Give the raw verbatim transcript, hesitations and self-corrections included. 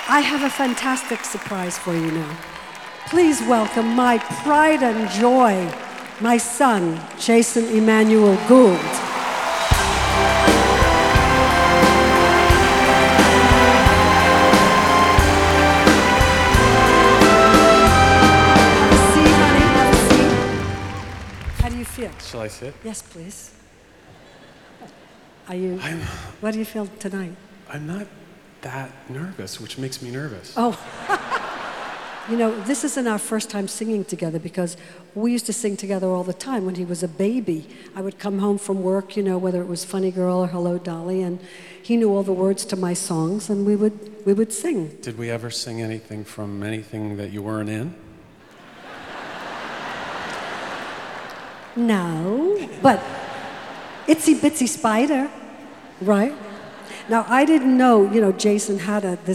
I have a fantastic surprise for you now. Please welcome my pride and joy, my son, Jason Emmanuel Gould. How do you feel? Shall I sit? Yes, please. Are you, I'm, what do you feel tonight? I'm not that nervous, which makes me nervous. Oh, you know, this isn't our first time singing together because we used to sing together all the time when he was a baby. I would come home from work, you know, whether it was Funny Girl or Hello Dolly, and he knew all the words to my songs, and we would, we would sing. Did we ever sing anything from anything that you weren't in? No, but Itsy Bitsy Spider, right? Now, I didn't know, you know, Jason had a, this